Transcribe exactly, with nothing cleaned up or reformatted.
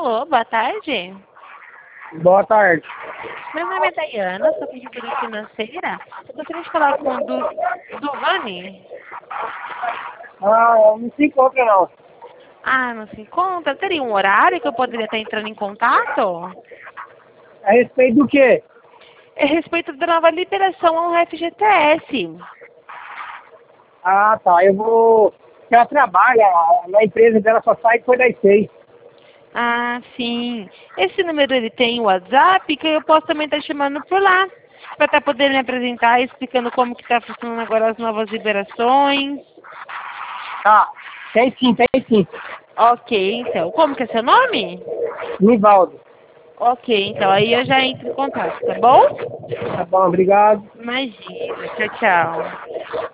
Alô, boa tarde. Boa tarde. Meu nome é Dayana, sou consultora financeira. Eu gostaria de falar com o Du, Duhane. Ah, não se encontra não. Ah, não se encontra? Teria um horário que eu poderia estar entrando em contato? A respeito do quê? É a respeito da nova liberação ao F G T S. Ah, tá. Eu vou... Ela trabalha, na empresa dela só sai depois das seis. Ah, sim. Esse número ele tem o WhatsApp, que eu posso também estar chamando por lá. Para estar podendo me apresentar, explicando como que está funcionando agora as novas liberações. Tá. Tem sim, tem sim. Ok, então. Como que é seu nome? Nivaldo. Ok, então aí eu já entro em contato, tá bom? Tá bom, obrigado. Imagina. Tchau, tchau.